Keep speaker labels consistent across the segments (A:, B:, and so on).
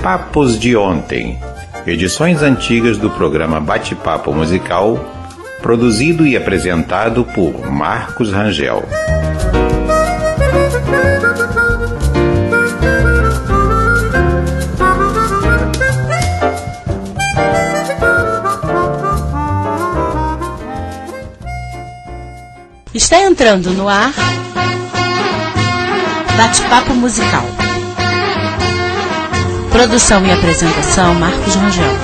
A: Papos de Ontem, edições antigas do programa Bate-Papo Musical, produzido e apresentado por Marcos Rangel.
B: Está entrando no ar Bate-Papo Musical. Produção e apresentação Marcos Rangel.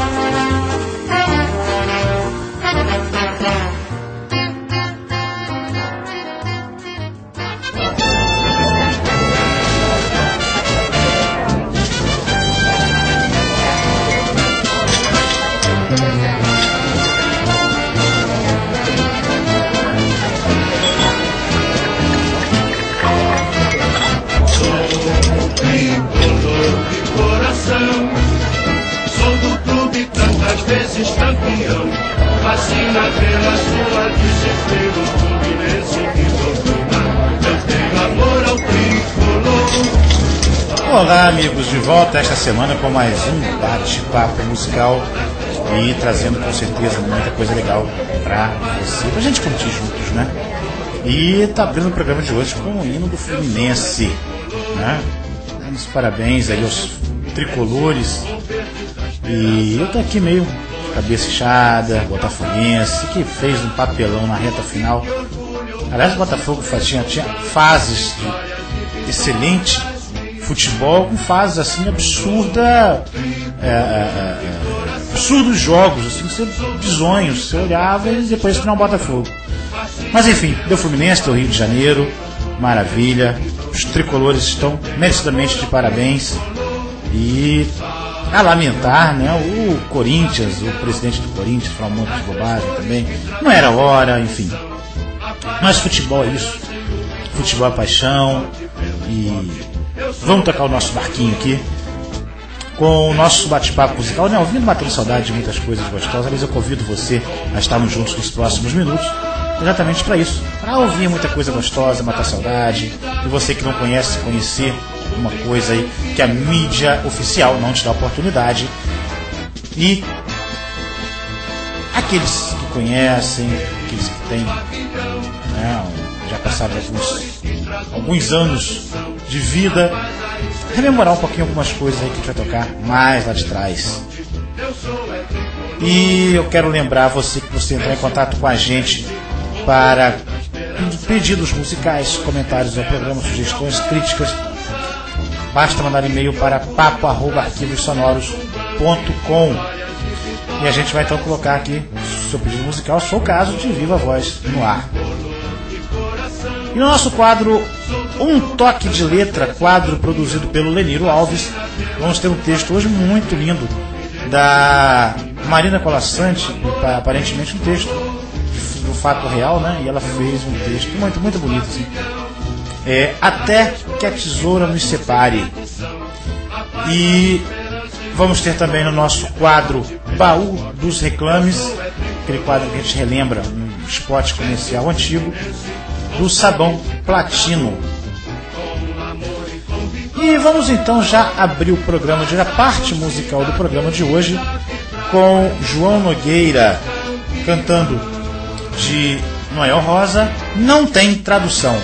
C: Olá, amigos, de volta esta semana com mais um bate-papo musical e trazendo com certeza muita coisa legal pra você, pra gente curtir juntos, né? E tá abrindo o programa de hoje com o hino do Fluminense, né? Dando os parabéns aí aos tricolores. E eu tô aqui meio de cabeça inchada, botafoguense, que fez um papelão na reta final. Aliás, o Botafogo tinha fases de excelente futebol, com fases assim absurdos jogos, assim, você bizonhos, você olhava e depois que não Botafogo. Mas enfim, deu Fluminense, deu Rio de Janeiro, maravilha, os tricolores estão merecidamente de parabéns. E a lamentar, né, o Corinthians, o presidente do Corinthians falou um monte de bobagem também, não era hora, enfim. Mas futebol é isso, futebol é paixão. E vamos tocar o nosso barquinho aqui com o nosso bate-papo musical, né? Ouvindo, batendo saudade de muitas coisas gostosas. Aliás, eu convido você a estarmos juntos nos próximos minutos, exatamente para isso, para ouvir muita coisa gostosa, matar saudade, e você que não conhece, conhecer uma coisa aí que a mídia oficial não te dá oportunidade. E aqueles que conhecem, aqueles que têm, né, já passaram alguns anos de vida, rememorar um pouquinho algumas coisas aí que a gente vai tocar mais lá de trás. E eu quero lembrar você que você entrar em contato com a gente para pedidos musicais, comentários ao programa, sugestões, críticas. Basta mandar e-mail para papo@arquivossonoros.com e a gente vai então colocar aqui o seu pedido musical, se for o caso, de viva voz no ar. E no nosso quadro Um Toque de Letra, quadro produzido pelo Leniro Alves, vamos ter um texto hoje muito lindo da Marina Colassante, aparentemente um texto do fato real, né? E ela fez um texto muito, muito bonito, assim. Até que a tesoura nos separe. E vamos ter também no nosso quadro Baú dos Reclames, aquele quadro que a gente relembra um spot comercial antigo do sabão Platino. E vamos então já abrir o programa de hoje, a parte musical do programa de hoje, com João Nogueira cantando de Noel Rosa, Não Tem Tradução.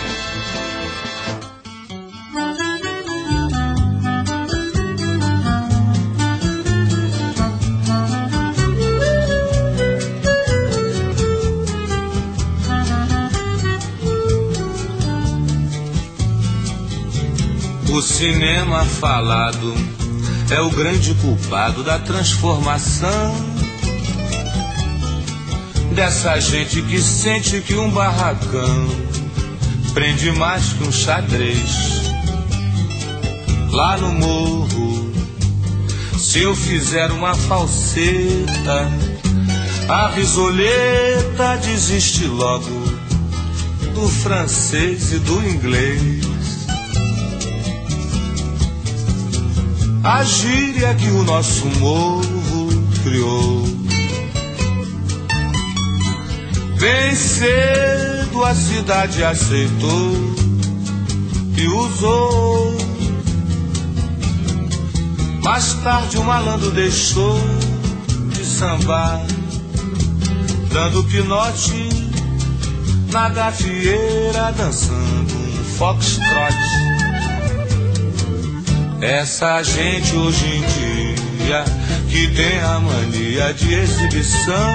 D: O cinema falado é o grande culpado da transformação dessa gente que sente que um barracão prende mais que um xadrez. Lá no morro, se eu fizer uma falseta, a risoleta desiste logo do francês e do inglês. A gíria que o nosso morro criou, bem cedo a cidade aceitou e usou. Mais tarde o malandro deixou de sambar, dando pinote na gafieira, dançando um foxtrot. Essa gente hoje em dia que tem a mania de exibição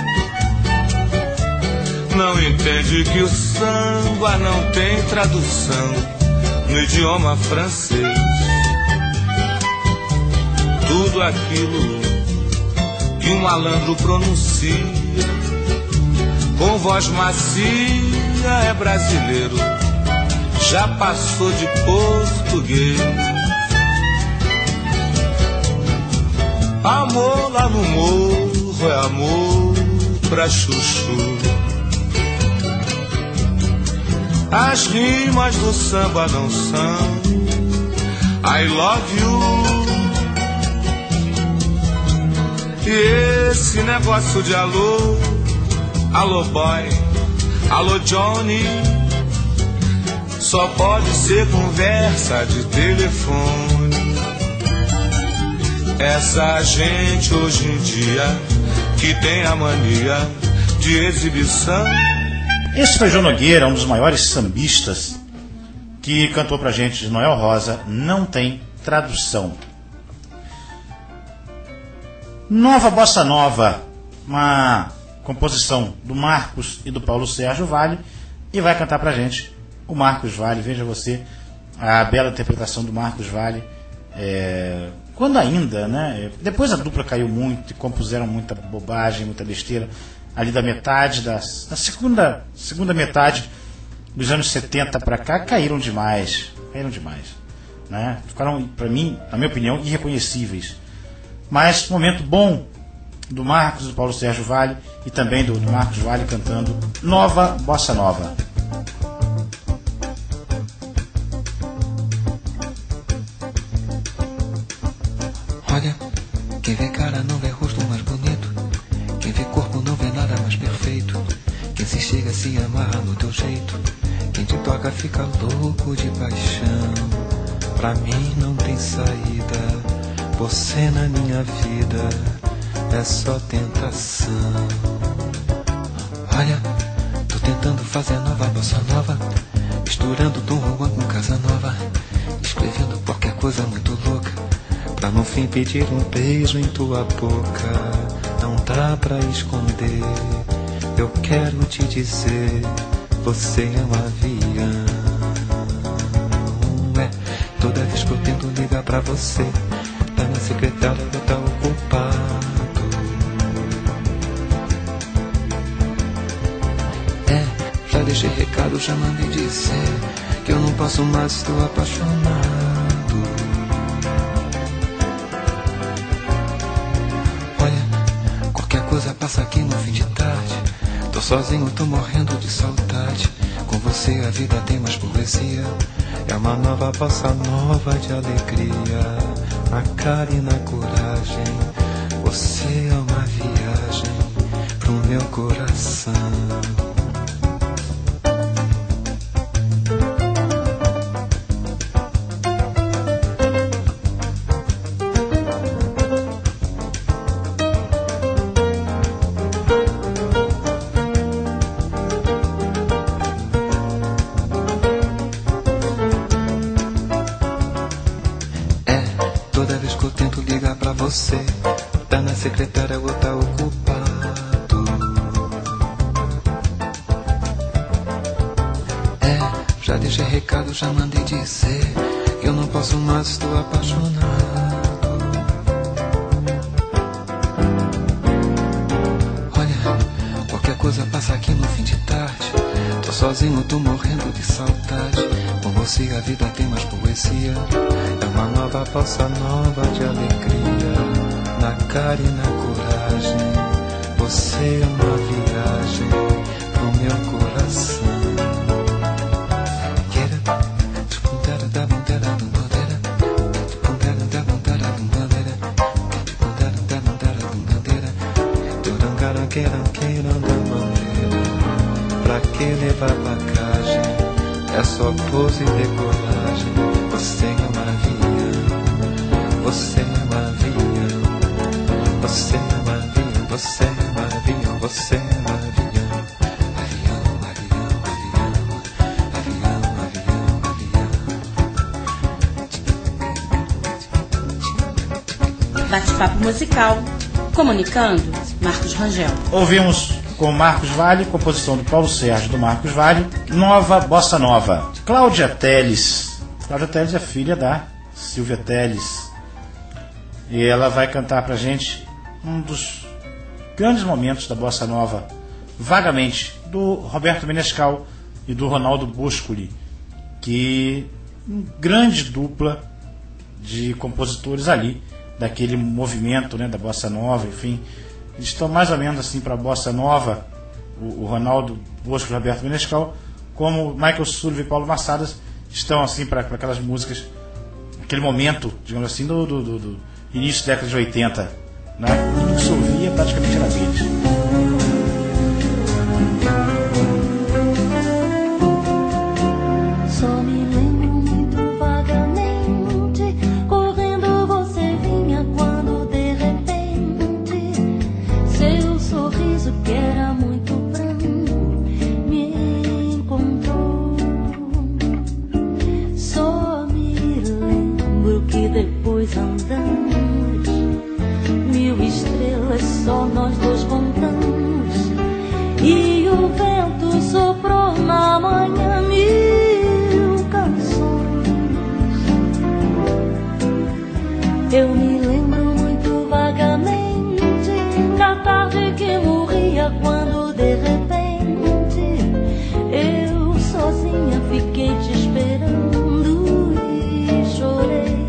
D: não entende que o samba não tem tradução no idioma francês. Tudo aquilo que um malandro pronuncia com voz macia é brasileiro, já passou de português. Amor lá no morro é amor pra chuchu. As rimas do samba não são I love you. E esse negócio de alô, alô boy, alô Johnny, só pode ser conversa de telefone. Essa gente hoje em dia que tem a mania de exibição.
C: Esse foi João Nogueira, um dos maiores sambistas, que cantou pra gente de Noel Rosa, Não Tem Tradução. Nova Bossa Nova, uma composição do Marcos e do Paulo Sérgio Vale, e vai cantar pra gente o Marcos Vale. Veja você a bela interpretação do Marcos Vale. Quando ainda, né? Depois a dupla caiu muito e compuseram muita bobagem, muita besteira. Ali da metade, da segunda metade dos anos 70 para cá, caíram demais, né? Ficaram, para mim, na minha opinião, irreconhecíveis. Mas momento bom do Marcos, do Paulo Sérgio Vale e também do Marcos Vale cantando Nova Bossa Nova.
E: Olha, quem vê cara não vê rosto mais bonito, quem vê corpo não vê nada mais perfeito, quem se chega se amarra no teu jeito, quem te toca fica louco de paixão. Pra mim não tem saída, você na minha vida é só tentação. Olha, tô tentando fazer nova bossa nova, misturando Dom Juan com Casa Nova, escrevendo qualquer coisa muito louca, pra no fim pedir um beijo em tua boca. Não dá pra esconder, eu quero te dizer, você é um avião. Toda vez que eu tento ligar pra você, tá na secretária, eu tá ocupado. Já deixei recado, já mandei dizer que eu não posso mais, estou apaixonado. Olha, qualquer coisa passa aqui no fim de tarde, tô sozinho, tô morrendo de saudade. Com você a vida tem mais poesia, é uma nova bossa nova de alegria, na cara e na coragem. Você é uma viagem pro meu coração. Você tá na secretária ou tá ocupado. Já deixei recado, já mandei dizer que eu não posso mais, estou apaixonado. Olha, qualquer coisa passa aqui no fim de tarde, tô sozinho, tô morrendo de saudade. Com você a vida tem mais poesia, é uma nova bossa nova de alegria, na cara e na coragem. Você é uma viagem pro meu coração. Pra que levar bagagem? É só pose e decolagem. Você é um avião, você é um avião. Você é um avião, você é um avião, você é um avião. Avião, avião, avião, avião, avião, avião.
B: Bate-papo musical. Comunicando, Marcos Rangel.
C: Ouvimos com Marcos Valle, composição do Paulo Sérgio do Marcos Valle, Nova Bossa Nova. Cláudia Telles. Cláudia Telles é filha da Silvia Telles. E ela vai cantar pra gente um dos grandes momentos da Bossa Nova, Vagamente, do Roberto Menescal e do Ronaldo Boscoli, que grande dupla de compositores ali, daquele movimento, né, da Bossa Nova, enfim. Eles estão mais ou menos assim para a Bossa Nova, o Ronaldo Bosco e o Roberto Menescal, como Michael Sullivan e Paulo Massadas estão assim para aquelas músicas, aquele momento, digamos assim, do início da década de 80, né? Tudo que se ouvia praticamente era deles.
F: Só nós dois contamos, e o vento soprou na manhã 1000 canções. Eu me lembro muito vagamente da tarde que morria, quando de repente eu sozinha fiquei te esperando e chorei.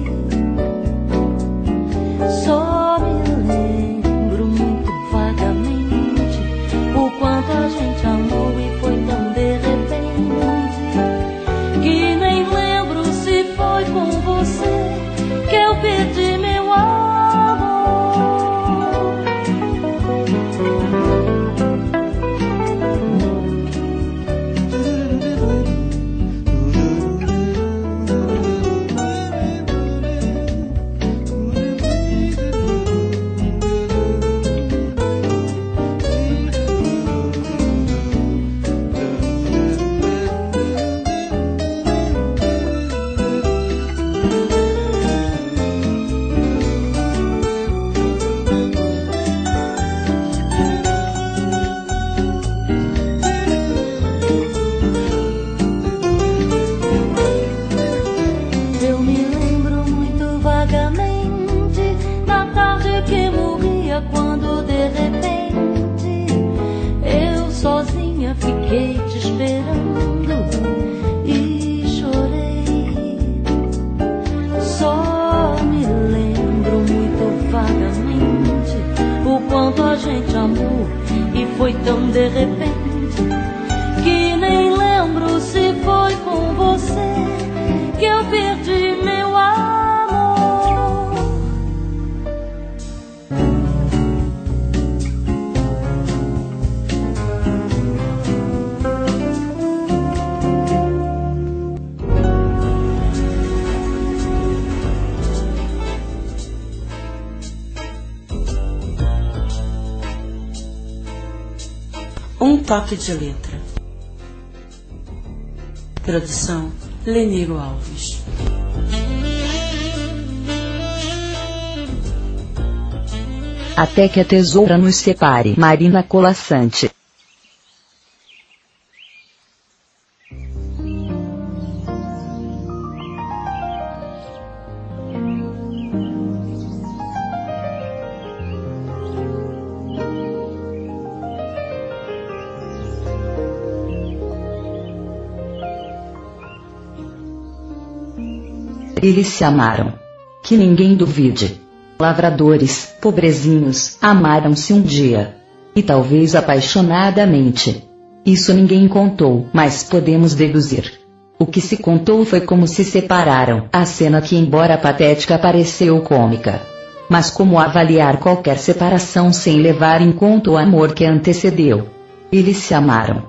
F: Só me lembro muito vagamente o quanto a gente amou e foi tão de repente que nem lembro se foi com você que eu perdi meu amor. Quando de repente eu sozinha fiquei te esperando e chorei. Só me lembro muito vagamente o quanto a gente amou e foi tão de repente que nem lembro se foi com você que eu perdi meu amor.
B: Um toque de letra. Produção Leniro Alves.
G: Até que a tesoura nos separe. Marina Colaçante. Eles se amaram. Que ninguém duvide. Lavradores, pobrezinhos, amaram-se um dia. E talvez apaixonadamente. Isso ninguém contou, mas podemos deduzir. O que se contou foi como se separaram. A cena que, embora patética, pareceu cômica. Mas como avaliar qualquer separação sem levar em conta o amor que antecedeu? Eles se amaram.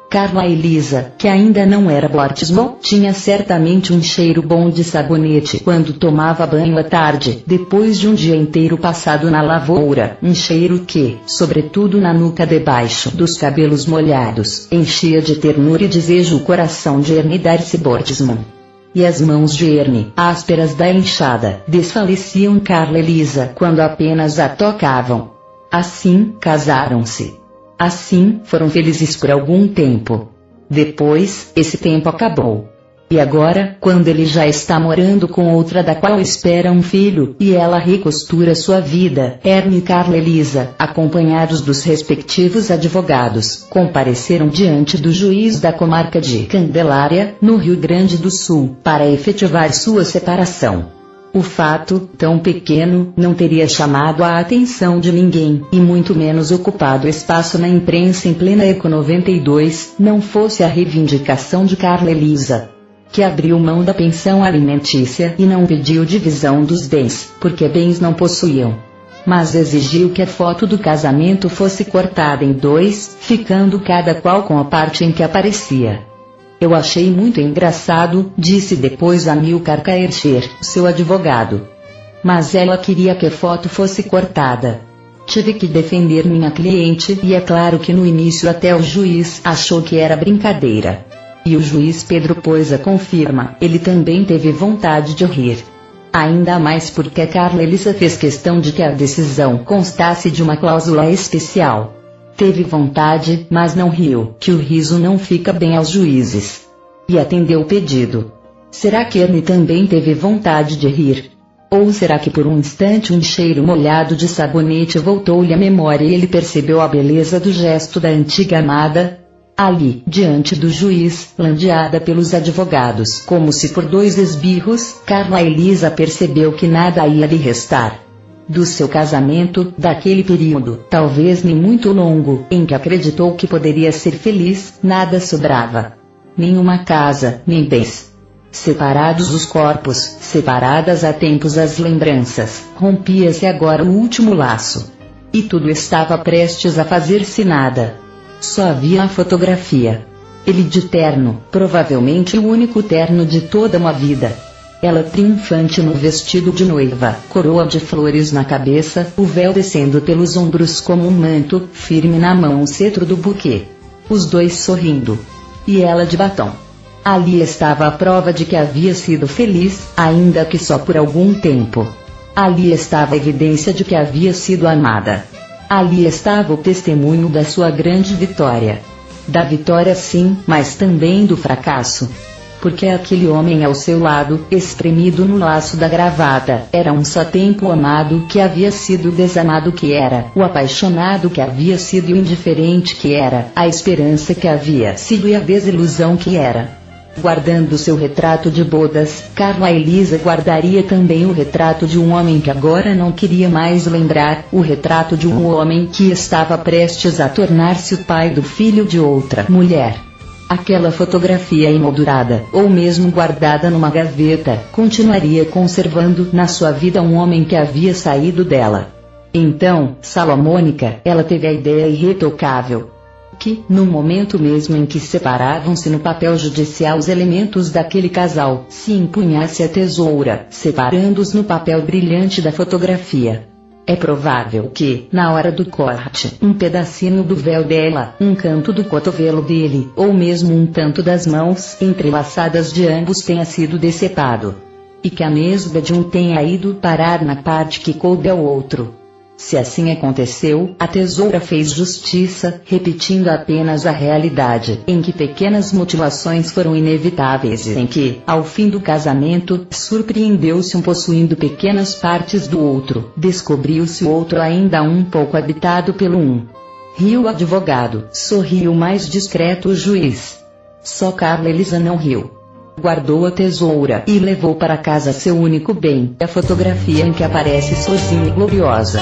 G: Carla Elisa, que ainda não era bautismo, tinha certamente um cheiro bom de sabonete quando tomava banho à tarde, depois de um dia inteiro passado na lavoura, um cheiro que, sobretudo na nuca debaixo dos cabelos molhados, enchia de ternura e desejo o coração de Ernie Darcy Bautismo. E as mãos de Ernie, ásperas da enxada, desfaleciam Carla Elisa quando apenas a tocavam. Assim, casaram-se. Assim, foram felizes por algum tempo. Depois, esse tempo acabou. E agora, quando ele já está morando com outra da qual espera um filho, e ela recostura sua vida, Ernie e Carla Elisa, acompanhados dos respectivos advogados, compareceram diante do juiz da comarca de Candelária, no Rio Grande do Sul, para efetivar sua separação. O fato, tão pequeno, não teria chamado a atenção de ninguém, e muito menos ocupado espaço na imprensa em plena Eco 92, não fosse a reivindicação de Carla Elisa, que abriu mão da pensão alimentícia e não pediu divisão dos bens, porque bens não possuíam. Mas exigiu que a foto do casamento fosse cortada em 2, ficando cada qual com a parte em que aparecia. Eu achei muito engraçado, disse depois Amilcar Kaercher, seu advogado. Mas ela queria que a foto fosse cortada. Tive que defender minha cliente e é claro que no início até o juiz achou que era brincadeira. E o juiz Pedro Poisa confirma, ele também teve vontade de rir. Ainda mais porque a Carla Elisa fez questão de que a decisão constasse de uma cláusula especial. Teve vontade, mas não riu, que o riso não fica bem aos juízes. E atendeu o pedido. Será que Ernie também teve vontade de rir? Ou será que por um instante um cheiro molhado de sabonete voltou-lhe à memória e ele percebeu a beleza do gesto da antiga amada? Ali, diante do juiz, landeada pelos advogados, como se por 2 esbirros, Carla Elisa percebeu que nada ia lhe restar. Do seu casamento, daquele período, talvez nem muito longo, em que acreditou que poderia ser feliz, nada sobrava. Nenhuma casa, nem bens. Separados os corpos, separadas há tempos as lembranças, rompia-se agora o último laço. E tudo estava prestes a fazer-se nada. Só havia a fotografia. Ele de terno, provavelmente o único terno de toda uma vida. Ela triunfante no vestido de noiva, coroa de flores na cabeça, o véu descendo pelos ombros como um manto, firme na mão o cetro do buquê. Os dois sorrindo. E ela de batom. Ali estava a prova de que havia sido feliz, ainda que só por algum tempo. Ali estava a evidência de que havia sido amada. Ali estava o testemunho da sua grande vitória. Da vitória sim, mas também do fracasso. Porque aquele homem ao seu lado, espremido no laço da gravata, era um só tempo o amado que havia sido o desamado que era, o apaixonado que havia sido e o indiferente que era, a esperança que havia sido e a desilusão que era. Guardando seu retrato de bodas, Carla Elisa guardaria também o retrato de um homem que agora não queria mais lembrar, o retrato de um homem que estava prestes a tornar-se o pai do filho de outra mulher. Aquela fotografia emoldurada, ou mesmo guardada numa gaveta, continuaria conservando na sua vida um homem que havia saído dela. Então, salomônica, ela teve a ideia irretocável. Que, no momento mesmo em que separavam-se no papel judicial os elementos daquele casal, se empunhasse a tesoura, separando-os no papel brilhante da fotografia. É provável que, na hora do corte, um pedacinho do véu dela, um canto do cotovelo dele, ou mesmo um tanto das mãos entrelaçadas de ambos tenha sido decepado. E que a nesga de um tenha ido parar na parte que coube ao outro. Se assim aconteceu, a tesoura fez justiça, repetindo apenas a realidade, em que pequenas mutilações foram inevitáveis e em que, ao fim do casamento, surpreendeu-se um possuindo pequenas partes do outro, descobriu-se o outro ainda um pouco habitado pelo um. Riu o advogado, sorriu mais discreto o juiz. Só Carla Elisa não riu. Guardou a tesoura e levou para casa seu único bem, a fotografia em que aparece sozinha e gloriosa.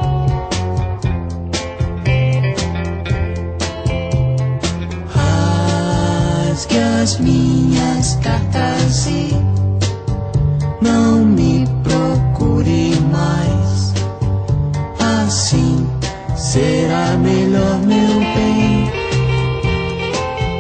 H: Rasgue as minhas cartas e não me procure mais. Assim será melhor, meu bem.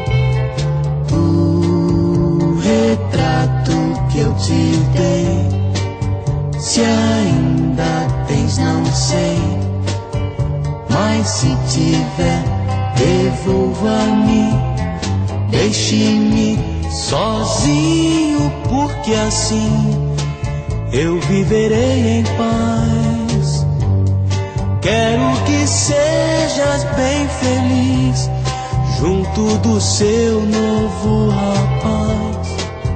H: que eu te dei. Se ainda tens, não sei, mas se tiver, devolva-me. Deixe-me sozinho, porque assim eu viverei em paz. Quero que sejas bem feliz junto do seu novo rapaz.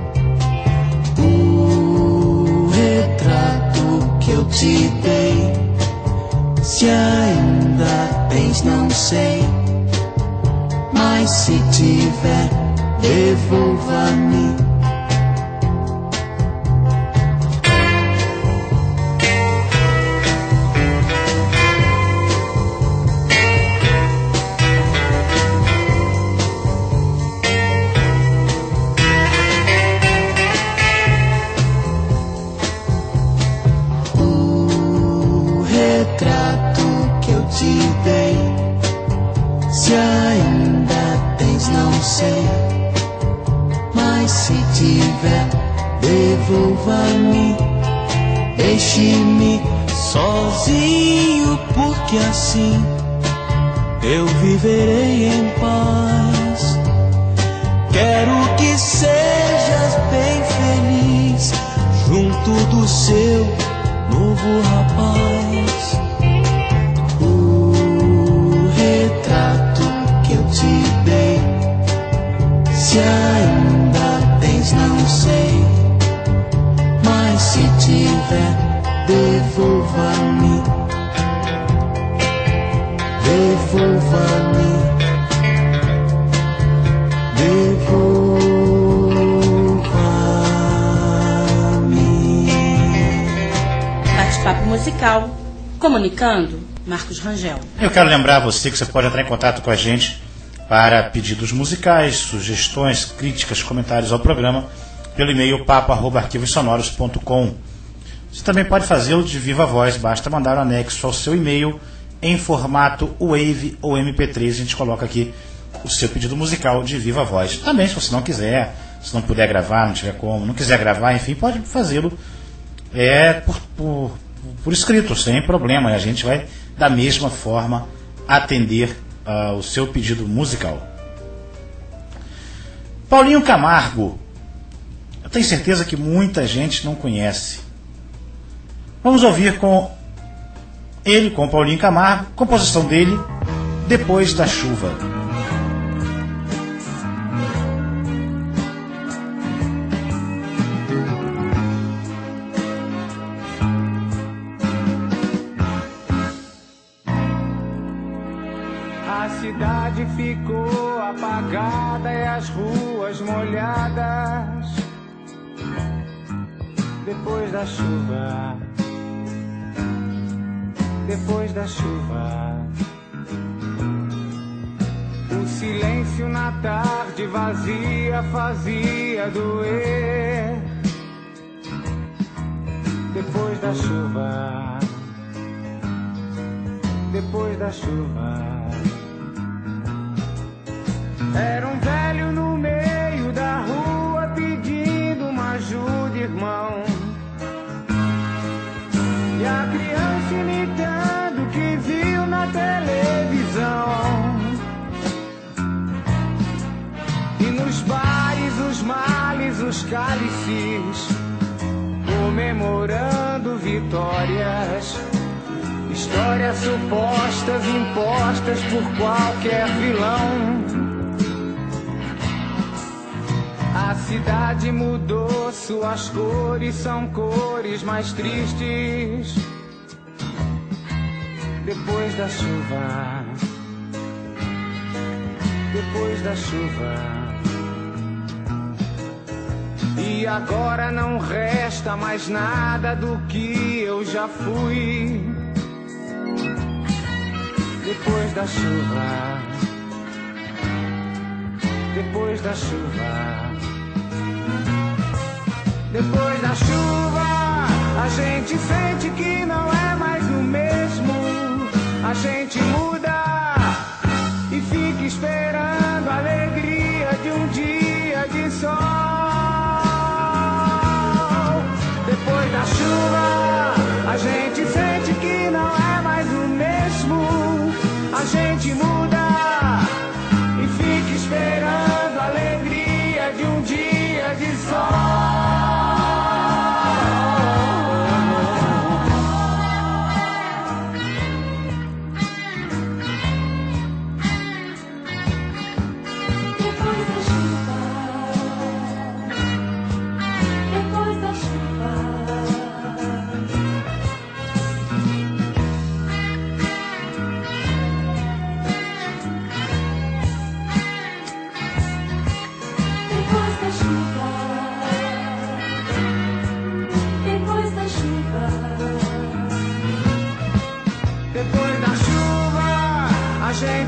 H: O retrato que eu te dei, se ainda tens, não sei, mas se tiver, devolva-me. O retrato que eu te dei, se ainda tens, não sei, mas se tiver, devolva-me. Deixe-me sozinho, porque assim eu viverei em paz. Quero que sejas bem feliz junto do seu novo rapaz. O retrato que eu te dei, se ainda tens, não sei, mas se tiver, devolva-me. Devolva-me.
B: Bate-papo musical. Comunicando, Marcos Rangel.
C: Eu quero lembrar você que você pode entrar em contato com a gente para pedidos musicais, sugestões, críticas, comentários ao programa pelo e-mail papo@arquivossonoros.com. Você também pode fazê-lo de viva voz, basta mandar o anexo ao seu e-mail em formato WAV ou MP3. A gente coloca aqui o seu pedido musical de viva voz. Também, se você não quiser, se não puder gravar, não tiver como, não quiser gravar, enfim, pode fazê-lo por escrito, sem problema. A gente vai, da mesma forma, atender o seu pedido musical. Paulinho Camargo, eu tenho certeza que muita gente não conhece. Vamos ouvir com Paulinho Camargo, composição dele, Depois da Chuva.
I: A cidade ficou apagada e as ruas molhadas depois da chuva. Depois da chuva, o silêncio na tarde vazia fazia doer. Depois da chuva, depois da chuva, era um velho no meio da rua pedindo uma ajuda, irmão. E a criança imitando o que viu na televisão. E nos bares os males, os cálices, comemorando vitórias. Histórias supostas impostas por qualquer vilão. A cidade mudou, suas cores são cores mais tristes. Depois da chuva, depois da chuva. E agora não resta mais nada do que eu já fui. Depois da chuva, depois da chuva. Depois da chuva, a gente sente que não é mais o mesmo. A gente muda e fica esperando a alegria de um dia de sol.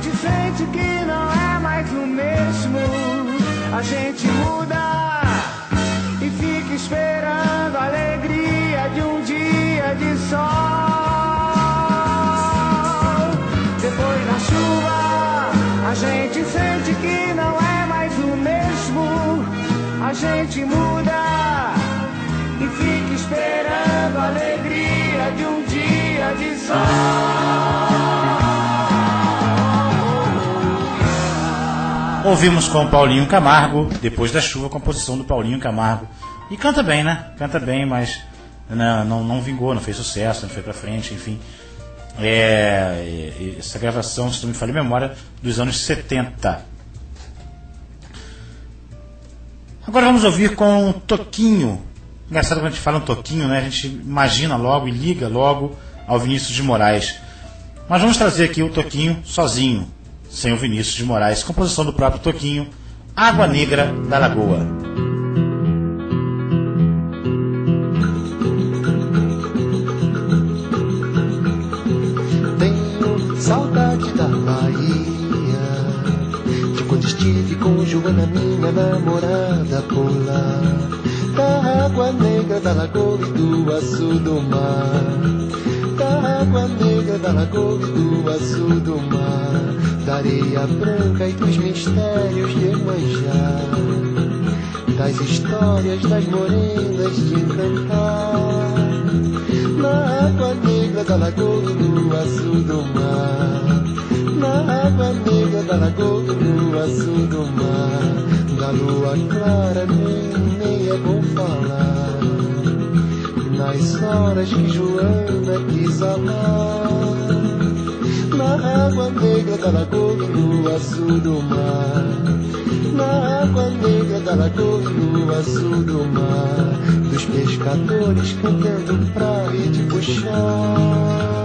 I: gente sente que não é mais o mesmo. A gente muda e fica esperando a alegria de um dia de sol. Depois da chuva, a gente sente que não é mais o mesmo. A gente muda e fica esperando a alegria de um dia de sol.
C: Ouvimos com o Paulinho Camargo, Depois da Chuva, composição do Paulinho Camargo. E canta bem, né? Canta bem, mas não vingou, não fez sucesso, não foi pra frente, enfim. Essa gravação, se não me falha a memória, dos anos 70. Agora vamos ouvir com Toquinho. Engraçado quando a gente fala um Toquinho, né? A gente imagina logo e liga logo ao Vinícius de Moraes. Mas vamos trazer aqui o Toquinho sozinho, sem o Vinícius de Moraes. Composição do próprio Toquinho, Água Negra da Lagoa.
H: Tenho saudade da Bahia, de quando estive com Joana, minha namorada por lá. Da água negra da lagoa e do azul do mar. Da água negra da lagoa e do azul do mar. Da areia branca e dos mistérios de Iemanjá. Das histórias das morenas de encantar. Na água negra da lagoa e do azul do mar. Na água negra da lagoa e do azul do mar. Da lua clara nem é bom falar. Nas horas que Joana quis amar. Na água negra da lagoa e no azul do mar. Na água negra da lagoa e no azul do mar. Dos pescadores cantando pra rede puxar.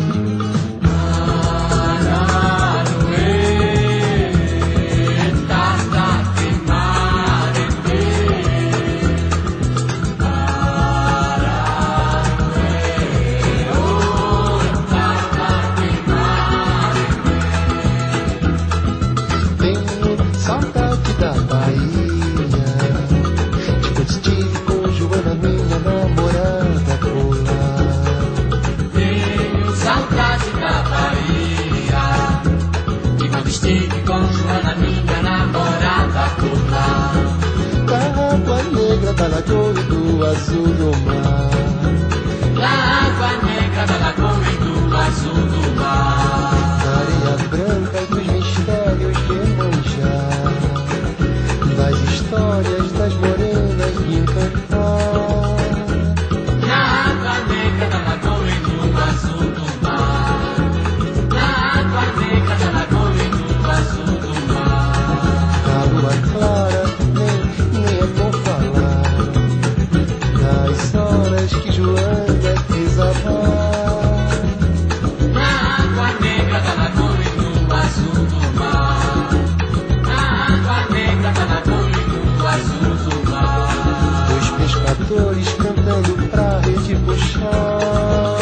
H: Da lagoa e do azul do mar.
I: Da água negra da lagoa e do azul do mar.
H: Da areia branca e dos mistérios de Iemanjá. Das histórias das morenas de encantar.
I: Da água negra da lagoa e do azul do mar. Da água negra da lagoa e do azul do mar.
H: Da lua clara nem é bom falar. Das horas que Joana quis amar.
I: Na água negra da lagoa e do azul do mar. Na água negra da lagoa e do azul do mar.
H: Dois pescadores cantando pra rede puxar.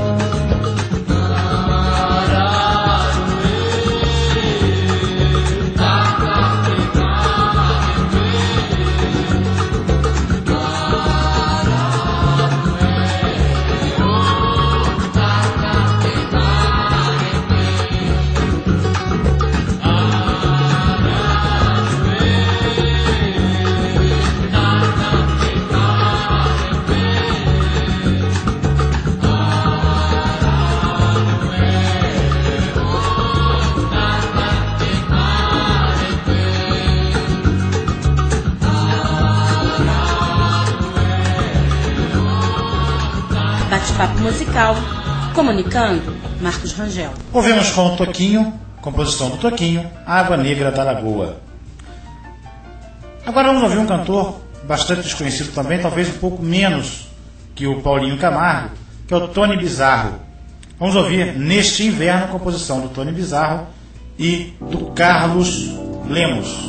B: Bate-papo musical, comunicando, Marcos Rangel.
C: Ouvimos com o Toquinho, composição do Toquinho, Água Negra da Lagoa. Agora vamos ouvir um cantor bastante desconhecido também, talvez um pouco menos que o Paulinho Camargo, que é o Tony Bizarro. Vamos ouvir Neste Inverno, composição do Tony Bizarro e do Carlos Lemos.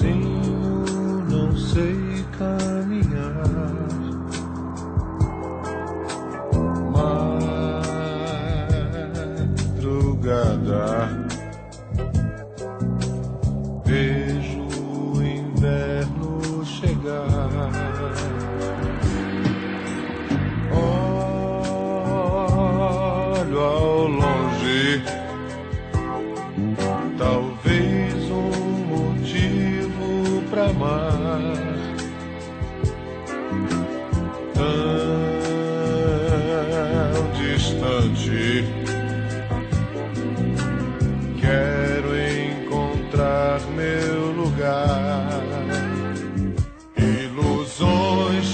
J: Sozinho não sei caminhar, madrugada, vejo o inverno chegar. Olho ao longe, talvez motivo pra amar, tão distante. Quero encontrar meu lugar. Ilusões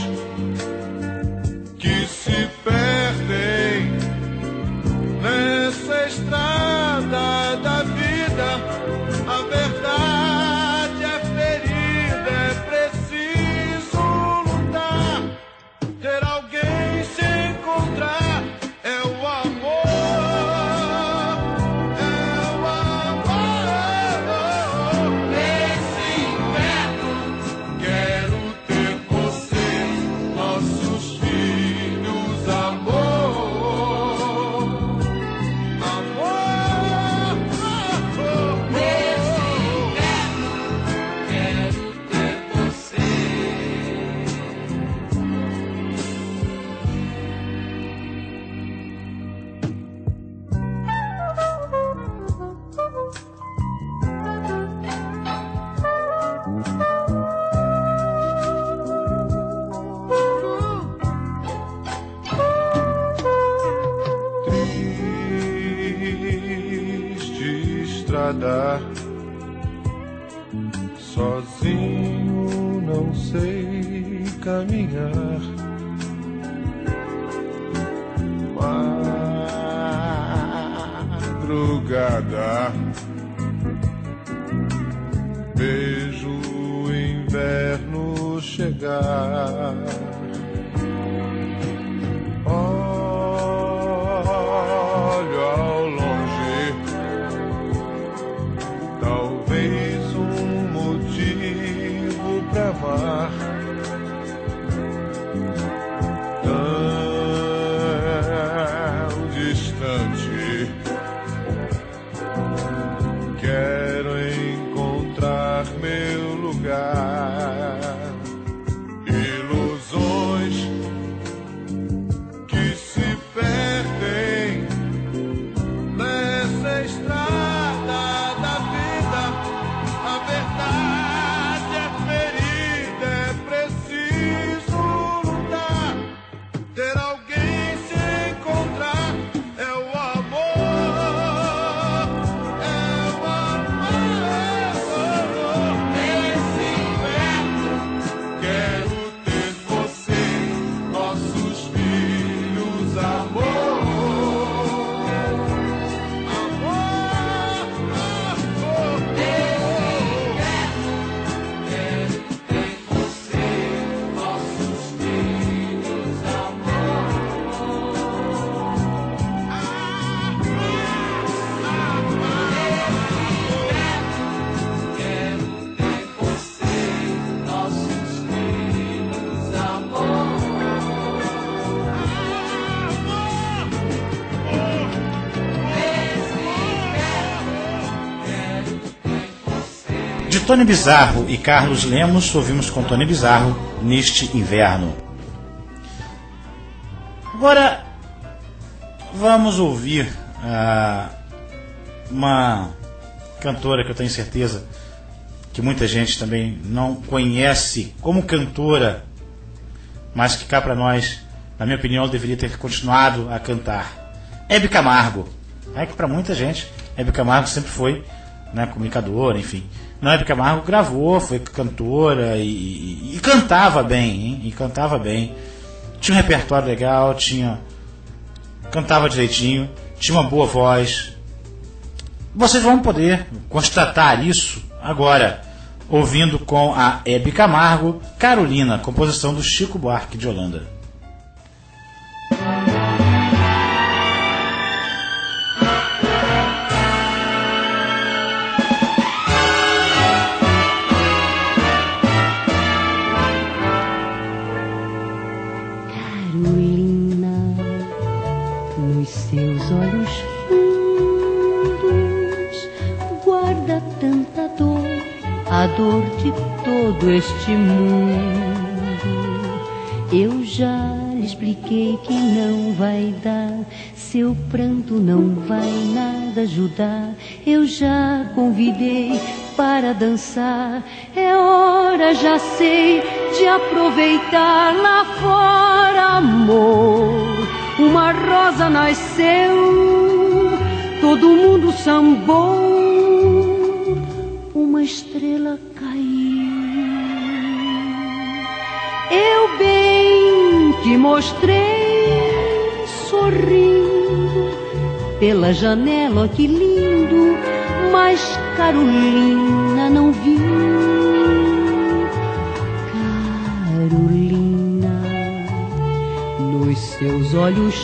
J: que se perdem nessa estrada da vida. A verdade é ferida, é preciso lutar. Ter alguém se encontrar é o amor, é o amor. Nesse inverno quero ter você, nossos filhos, amor, amor. Nesse inverno quero ter você. Triste estrada, sozinho não sei caminhar, madrugada, vejo o inverno chegar. Olho ao longe, talvez motivo pra amar, tão distante. Quero encontrar meu lugar. Ilusões que se perdem nessa estrada da vida. A verdade é ferida, é preciso lutar. Ter alguém se encontrar é o amor, é o amor. Nesse inverno quero ter você, nossos filhos, amor, amor. Nesse inverno quero ter você, nossos filhos, amor.
C: De Tony Bizarro e Carlos Lemos, ouvimos com Tony Bizarro Neste Inverno. Agora vamos ouvir uma cantora que eu tenho certeza que muita gente também não conhece como cantora, mas que cá para nós, na minha opinião, deveria ter continuado a cantar. Hebe Camargo. É que para muita gente, Hebe Camargo sempre foi, né, comunicadora, enfim. Não, Hebe Camargo gravou, foi cantora e cantava bem, hein? E cantava bem. Tinha um repertório legal, cantava direitinho, tinha uma boa voz. Vocês vão poder constatar isso agora, ouvindo com a Hebe Camargo, Carolina, composição do Chico Buarque de Holanda.
F: salvador de todo este mundo. Eu já lhe expliquei que não vai dar, seu pranto não vai nada ajudar. Eu já convidei para dançar, é hora, já sei, de aproveitar. Lá fora, amor, uma rosa nasceu, todo mundo sambou, uma estrela caiu. Eu bem te mostrei sorrindo pela janela, que lindo, mas Carolina não viu. Carolina, nos seus olhos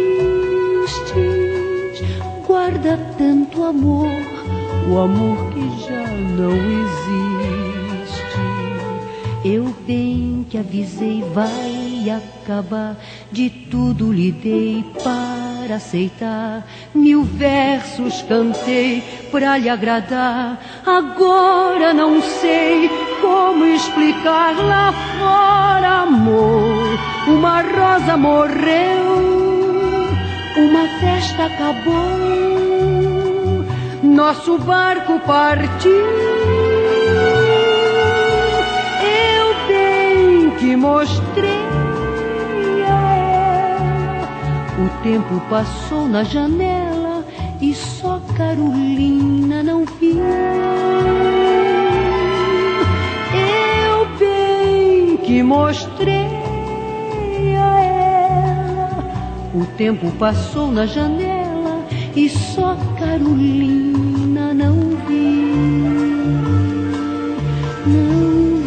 F: tristes, guarda tanto amor, o amor que já não existe. Eu bem que avisei, vai acabar, de tudo lhe dei para aceitar. 1000 versos cantei pra lhe agradar, agora não sei como explicar. Lá fora, amor, uma rosa morreu, uma festa acabou, nosso barco partiu. Eu bem que mostrei a ela, o tempo passou na janela e só Carolina não viu. Eu bem que mostrei a ela, o tempo passou na janela e só Carolina não viu. Não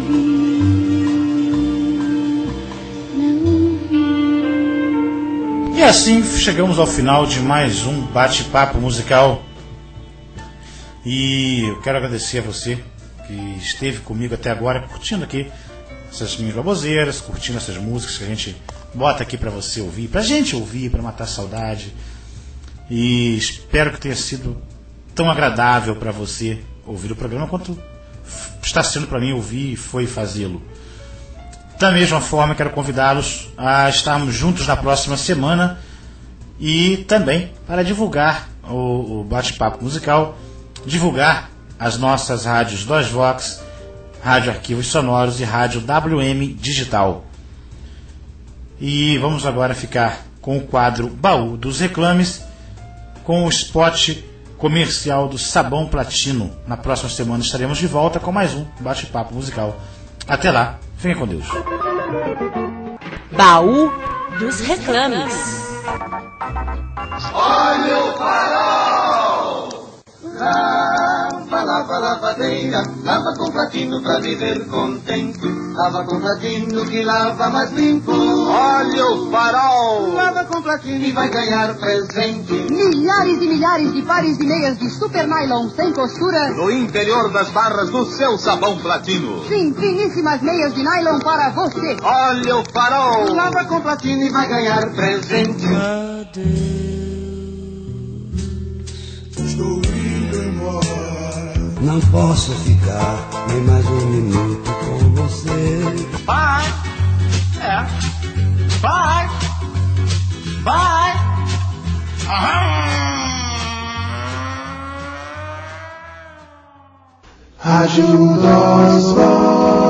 F: viu.
C: E assim chegamos ao final de mais um bate-papo musical. E eu quero agradecer a você que esteve comigo até agora, curtindo aqui essas minhas baboseiras, curtindo essas músicas que a gente bota aqui pra você ouvir, pra gente ouvir, pra matar a saudade. E espero que tenha sido tão agradável pra você ouvir o programa quanto está sendo pra mim ouvir e foi fazê-lo. Da mesma forma, quero convidá-los a estarmos juntos na próxima semana e também para divulgar o bate-papo musical, divulgar as nossas rádios Dois Vox, Rádio Arquivos Sonoros e Rádio WM Digital. E vamos agora ficar com o quadro Baú dos Reclames, com o spot comercial do Sabão Platino. Na próxima semana estaremos de volta com mais um bate-papo musical. Até lá, fiquem com Deus.
B: Baú dos Reclames.
J: Olha o farol! Lava, lava, lavadeira, lava com platino pra viver contente. Lava com platino que lava mais limpo. Olha o farol! Lava com platino e vai ganhar presente.
K: Milhares e milhares de pares de meias de super nylon sem costura.
L: No interior das barras do seu Sabão Platino.
K: Sim, finíssimas meias de nylon para você.
L: Olha o farol!
J: Lava com platino e vai ganhar presente.
H: Estou indo embora. Não posso ficar nem mais um minuto com você.
L: Vai! Vai! Vai!
H: Rádio Dois Vox.